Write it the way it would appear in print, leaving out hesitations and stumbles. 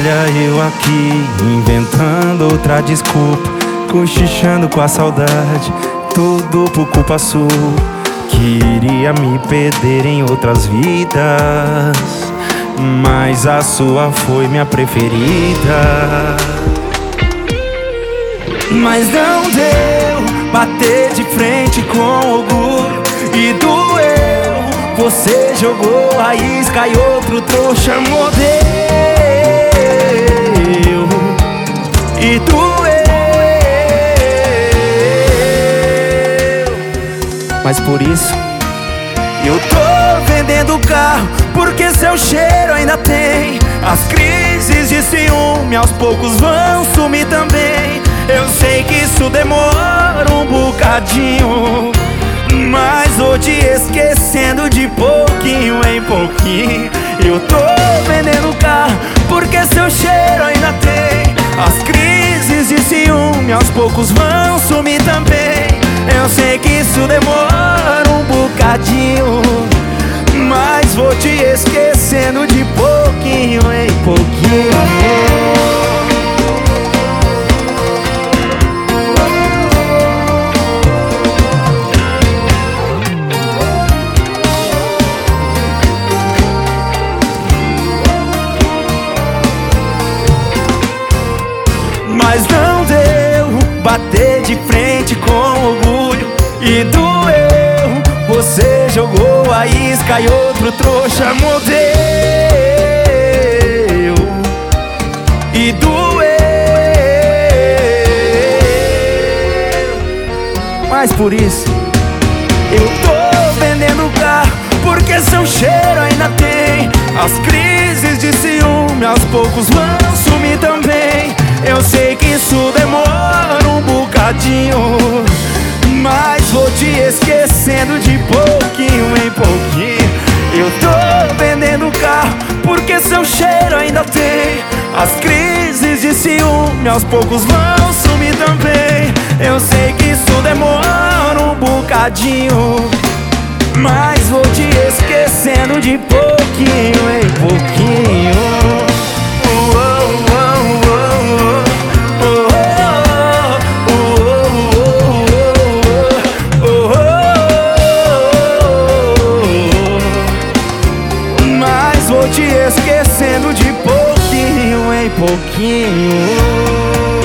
Olha eu aqui, inventando outra desculpa, cochichando com a saudade, tudo por culpa sua. Queria me perder em outras vidas, mas a sua foi minha preferida. Mas não deu, bater de frente com orgulho e doeu. Você jogou a isca e outro trouxa mordeu e doeu. Mas por isso eu tô vendendo o carro, porque seu cheiro ainda tem. As crises de ciúme aos poucos vão sumir também. Eu sei que isso demora um bocadinho, mas vou te esquecendo de pouquinho em pouquinho. Eu tô vendendo o carro, porque seu cheiro ainda tem. As crises de ciúme aos poucos vão sumir também. Eu sei que isso demora um bocadinho, mas vou te esquecendo de pouquinho em pouquinho. Mas não deu, bater de frente com orgulho e doeu. Você jogou a isca e outro trouxa mordeu e doeu. Mas por isso eu tô vendendo o carro, porque seu cheiro ainda tem. As crises de ciúme aos poucos vão sumir também. Eu sei que isso demora um bocadinho, mas vou te esquecendo de pouquinho em pouquinho. Eu tô vendendo o carro, porque seu cheiro ainda tem. As crises de ciúme aos poucos vão sumir também. Eu sei que isso demora um bocadinho, mas vou te esquecendo de pouquinho em pouquinho. Mas vou te esquecendo de pouquinho em pouquinho.